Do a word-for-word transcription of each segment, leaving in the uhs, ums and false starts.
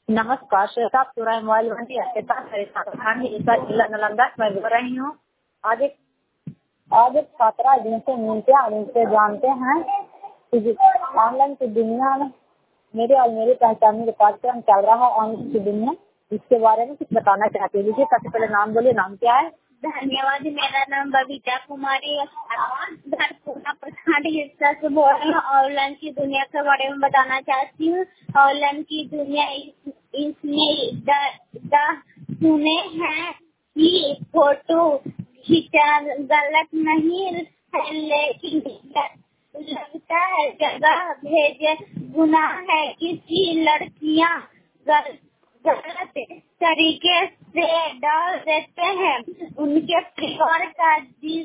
नमस्कार, श्वेता पूरा मोबाइल मंडी के साथ जिला नालंदा मैं बोल रही हूँ। आज एक आज एक छात्रा जिनसे मिलते हैं और उनसे जानते हैं कि ऑनलाइन की दुनिया में मेरे और मेरे पहचान के पाठ्यक्रम चल रहा है। ऑनलाइन की दुनिया इसके बारे में कुछ बताना चाहते हैं। देखिए, सबसे पहले नाम बोलिए, नाम क्या है? धन्यवाद। मेरा नाम बबीता कुमारी घर पूना प्रखंड हिस्सा से बोल रही हूँ। ऑनलाइन की दुनिया के बारे में बताना चाहती हूँ। ऑनलाइन की दुनिया इस, इसमें सुने हैं कि फोटो खींचा गलत नहीं है, लेकिन लगता है जगह भेजे गुनाह है। किसी लड़कियाँ गलत गलत तरीके से डाल देते हैं, उनके परिवार का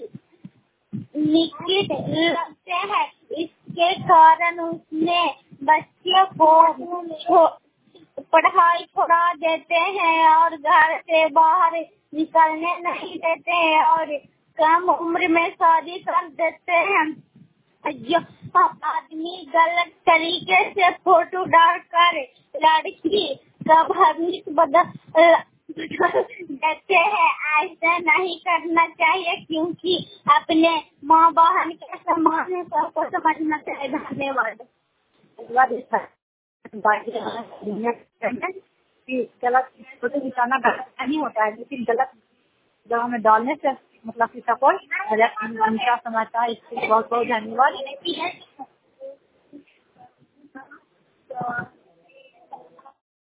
निकट लगते हैं। इसके कारण उसने बच्चे को पढ़ाई छोड़ा देते हैं और घर से बाहर निकलने नहीं देते हैं और कम उम्र में शादी कर देते हैं। जो आदमी गलत तरीके से फोटो डालकर लड़की का भविष्य बदल देते हैं, ऐसा नहीं करना चाहिए, क्योंकि अपने माँ बहन के समान है, सबको समझना चाहिए। धन्यवाद। गलत फोटो खिंचाना गलत नहीं होता है, लेकिन गलत जगह में डालने से मतलब कि सपोज गलत समाचार है। इसके बहुत बहुत धन्यवाद।